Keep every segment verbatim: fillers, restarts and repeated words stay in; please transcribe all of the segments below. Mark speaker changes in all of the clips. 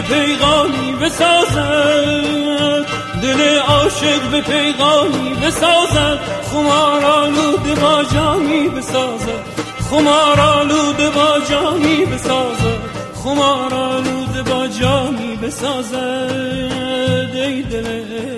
Speaker 1: پیغامی بسازد، دل عاشق به پیغامی بسازد، خمارآلوده با جامی بسازد، خمارآلوده با جامی بسازد، خمارآلوده با جامی بسازد. ای دل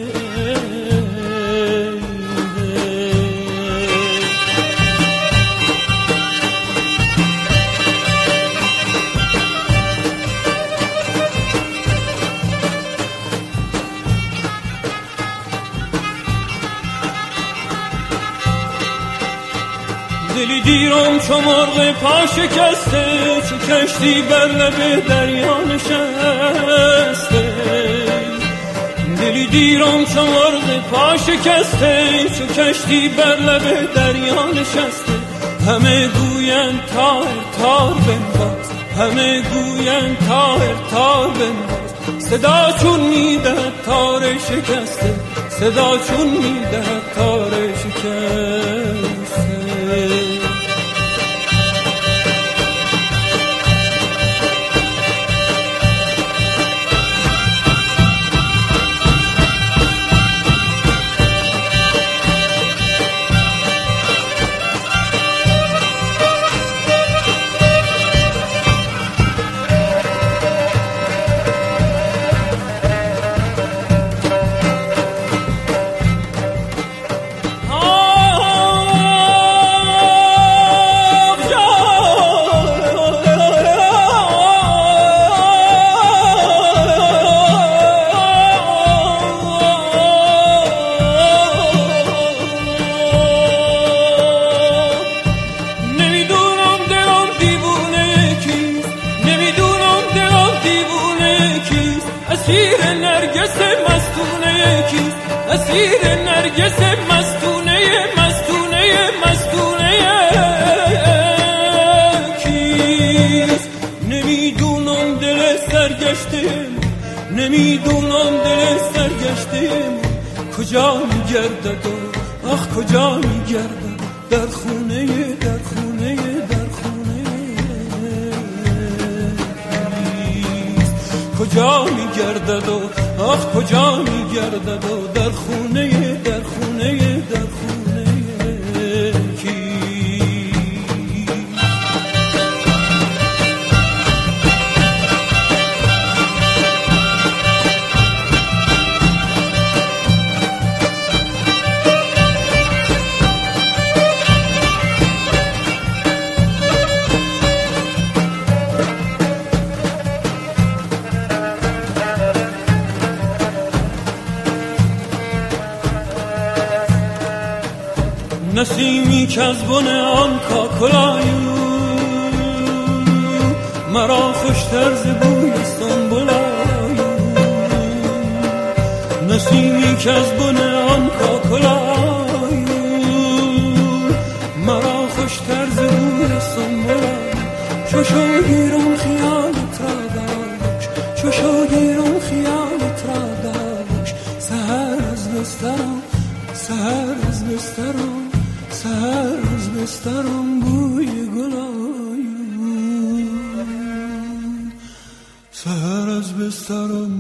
Speaker 1: دلی دیرم چو مرغ پا شکسته، چو کشتی بر لب دریا نشسته. دلی دیرم چو مرغ پا شکسته، چو کشتی بر لب دریا نشسته. همه گویند تار تار بنواز، همه گویند تار تار بنواز. صدا چون میدهد تار شکسته، صدا چون میدهد تار شکسته. اسیر نرگس مستونه کیست؟ اسیر نرگس مستونه مستونه مستونه کیست؟ نمیدونم دل سرگشته، نمیدونم دل سرگشته کجا میگردد و آخ کجا میگردد، در خونه در خونه در خونه کجا میگردد و آخ کجا میگردد و در خونه در خونه در خونه کی. نسیمی که از بن آن کاکلایو مرا خوشتر ز بوی سنبلایو. نسیمی که از بن آن کاکلایو مرا خوشتر ز بوی سنبلایو. چو شاگیرم خیالت را داشت، چو شاگیرم خیالت را داشت. سحر از بسترم، سحر از بسترم، سحر از بسترم بوی گلایو. سحر از بسترم